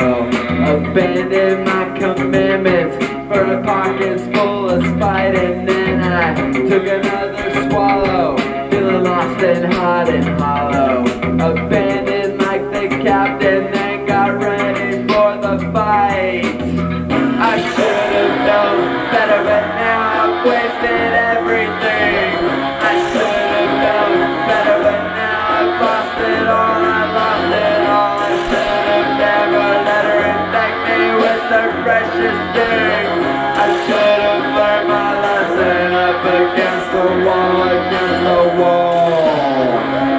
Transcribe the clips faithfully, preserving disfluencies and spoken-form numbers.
swallow. Abandoned my commandments for a pockets full of spite, and then I took another swallow, feeling lost and hot and hollow. Abandoned like the captain, then got ready for the fight. I should have known better, but now I've wasted everything. I should have known better, but now I've lost it all. I lost it all. I should have never let her infect me with her precious thing. I should have learned my lesson up against the wall, against the wall.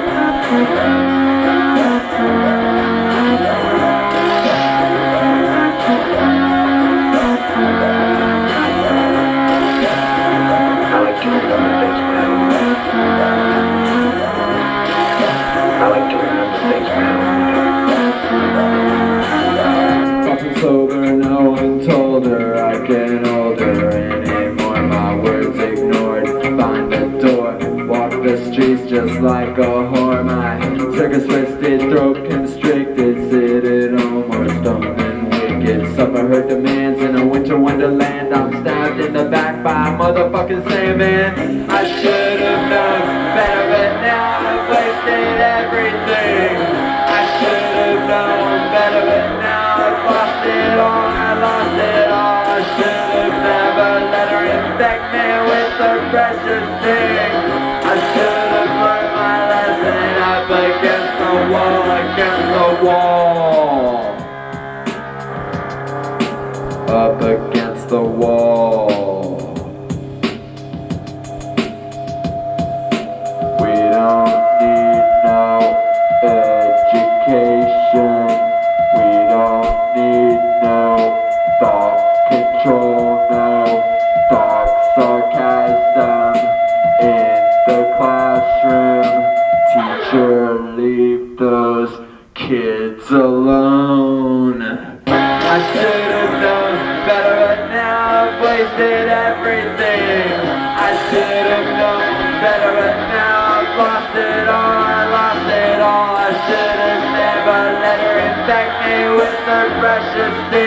Sober, no one told her I get older anymore. My words ignored, find a door, walk the streets just like a whore. My circus twisted, throat constricted, sit at home or stoned and wicked. Suffer her demands in a winter wonderland. I'm stabbed in the back by a motherfucking Sandman. I should have known better, but now I've wasted everything. I should have known better, but now I've lost it all, I lost it all. I should have never let her infect me with her precious thing. I should have learned my lesson up against the wall, against the wall. Up against the wall. We don't need no education. We don't need no thought control, no dark sarcasm in the classroom. Teacher, leave those kids alone. I should have known better, but now I've wasted everything. I should have known better, but now I've lost it all. I lost it all. I should have never let her infect me with her precious thing.